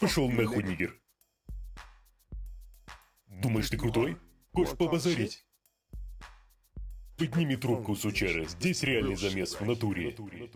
Пошел нахуй, нигер. Думаешь, ты крутой? Хочешь побазарить? Подними трубку, сучара. Здесь реальный замес в натуре.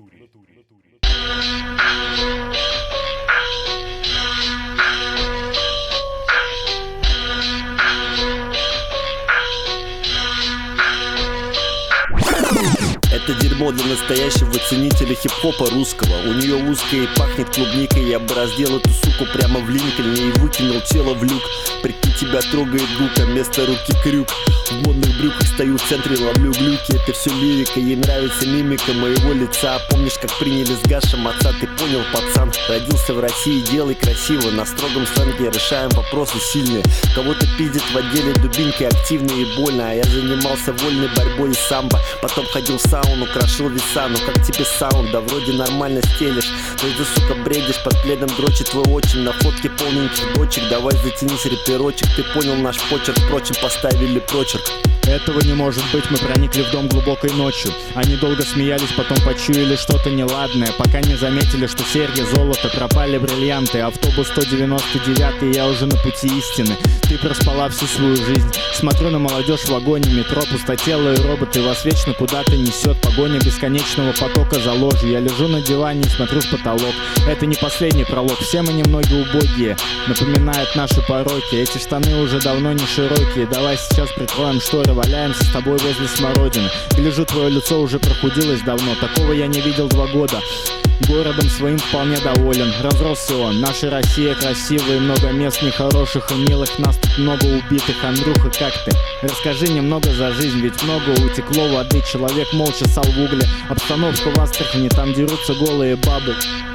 Это дерьмо для настоящего ценителя хип-хопа русского. У нее узкая и пахнет клубникой. Я бы раздел эту суку прямо в Линкольне и выкинул тело в люк. Прикинь, тебя трогает гука, вместо руки крюк. В модных брюках стою в центре, ловлю глюки. Это все лирика, ей нравится мимика моего лица. Помнишь, как приняли с Гашем отца? Ты понял, пацан? Родился в России, делай красиво. На строгом сленге решаем вопросы сильные. Кого-то пиздит в отделе дубинкой активно и больно. А я занимался вольной борьбой и самбо. Потом ходил в сауну, крошил веса. Ну как тебе саунд? Да вроде нормально стелишь. Но ты, сука, бредишь, под пледом дрочит твой отчим. На фотке полненьких дочек. Давай затянись реперочек. Ты понял наш почерк, впрочем, поставили прочерк. Этого не может быть, мы проникли в дом глубокой ночью. Они долго смеялись, потом почуяли что-то неладное, пока не заметили, что серьги, золото, пропали бриллианты. Автобус 199, я уже на пути истины. Ты проспала всю свою жизнь. Смотрю на молодежь в вагоне, метро, пустотелые роботы. Вас вечно куда-то несет погоня бесконечного потока за ложью. Я лежу на диване и смотрю в потолок. Это не последний пролог, все мы немного убогие. Напоминают наши пороки. Эти штаны уже давно не широкие. Давай сейчас прикроем шторы, валяемся с тобой возле смородины. Гляжу, твое лицо уже прохудилось давно. Такого я не видел 2 года. Городом своим вполне доволен. Разросся он. Наша Россия красивая, много мест нехороших и милых. Нас тут много убитых. Андрюха, как ты? Расскажи немного за жизнь, ведь много утекло воды. Человек молча сал в угле. Обстановка в Астрахани, там дерутся голые бабы.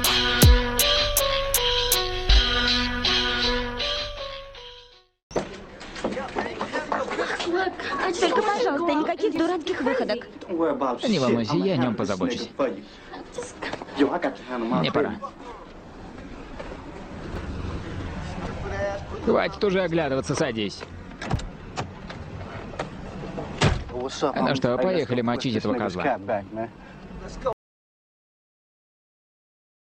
Только, пожалуйста, никаких дурацких выходок. Не волнуйся, я о нем позабочусь. Мне пора. Хватит уже оглядываться, садись. Ну что, поехали мочить этого козла.